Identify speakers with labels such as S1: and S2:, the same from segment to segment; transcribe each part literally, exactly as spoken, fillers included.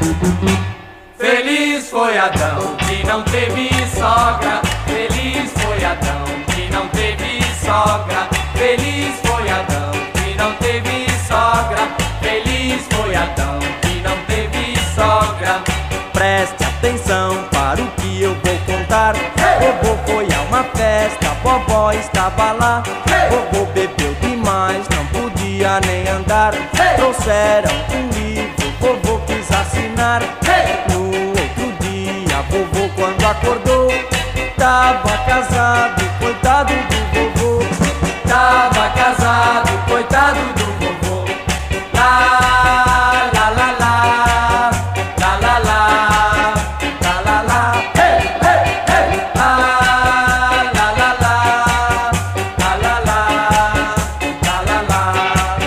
S1: Feliz foi Adão que não teve sogra. Feliz foi Adão que não teve sogra. Feliz foi Adão que não teve sogra. Feliz foi Adão que não teve sogra.
S2: Preste atenção para o que eu vou contar. Vovô foi a uma festa, vovó estava lá. Vovô bebeu demais, não podia nem andar. Trouxeram um livro, vovô quis assinar. No outro dia, vovô quando acordou, tava casado, coitado do vovô.
S1: Tava casado, coitado do vovô. Lá, lá, lá, lá, lá, lá, lá, lá, lá, lá, hey, hey, hey. Lá, lá, lá, lá, lá, lá, lá, lá, lá, lá.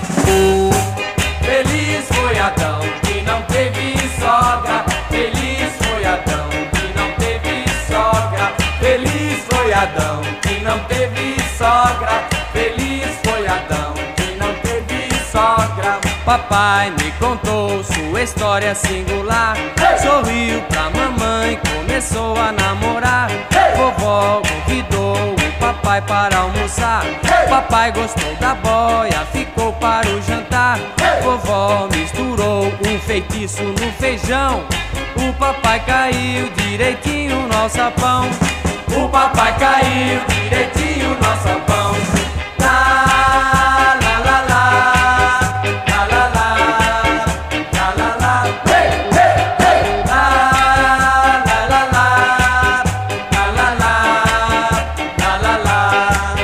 S1: Feliz foi Adão que não teve sogra. Feliz foi Adão que não teve sogra. Feliz foi Adão que não teve sogra. Feliz foi Adão que não teve sogra.
S2: Papai me contou sua história singular. Sorriu pra mamãe, começou a namorar. Vovó convidou o papai para almoçar. Papai gostou da boia, ficou para o jantar. Vovó misturou um feitiço no feijão. O papai caiu direitinho no alçapão.
S1: O papai caiu direitinho no alçapão. Lá, lá, lá, lá, lá, lá, lá, lá, lá, lá, hey, hey, hey. Lá, lá, lá, lá, lá, lá, lá, lá, lá, lá.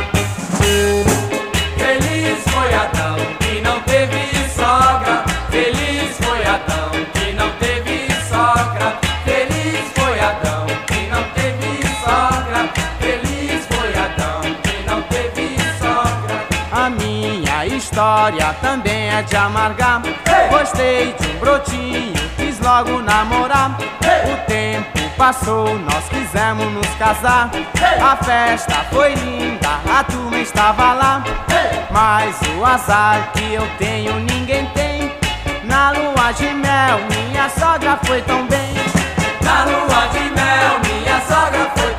S1: Feliz foi Adão que não teve sogra. Feliz foi Adão que não teve sogra. Feliz foi Adão que não teve sogra. Feliz foi Adão que não teve sogra.
S2: A minha história também é de amargar. Gostei de um brotinho, quis logo namorar. O tempo passou, nós quisemos nos casar. A festa foi linda, a turma estava lá. Mas o azar que eu tenho ninguém tem. Na lua de mel minha sogra foi tão bem.
S1: Na lua de mel minha sogra foi